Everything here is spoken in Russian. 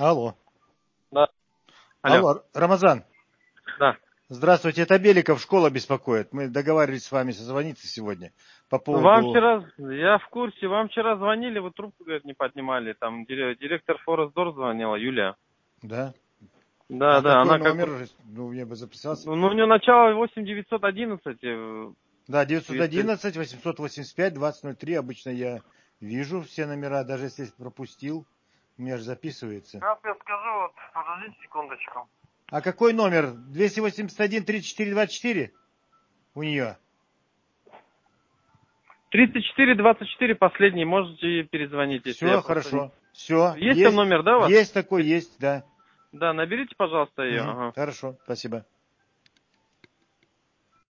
Алло. Да. Алло. Алло, Рамазан. Да. Здравствуйте, это Беликов, школа беспокоит. Мы договаривались с вами созвониться сегодня по поводу... Вам вчера, я в курсе, вам вчера звонили, вы трубку, говорит, не поднимали. Там директор Форестдор звонила, Юлия. Да? Да, А да, какой она номер? Ну, мне бы записался. Ну, у нее начало 8911. Да, 911 885 2003. Обычно я вижу все номера, даже если пропустил. У меня же записывается. Сейчас я скажу, вот, подождите секундочку. А какой номер? 281 34 24 у нее? 3424 последний, можете перезвонить, если я Все, просто... хорошо. Все, Есть там номер, да, у вас? есть такой, есть, да. Да, наберите, пожалуйста, ее. Мгм. Ага. Хорошо, спасибо.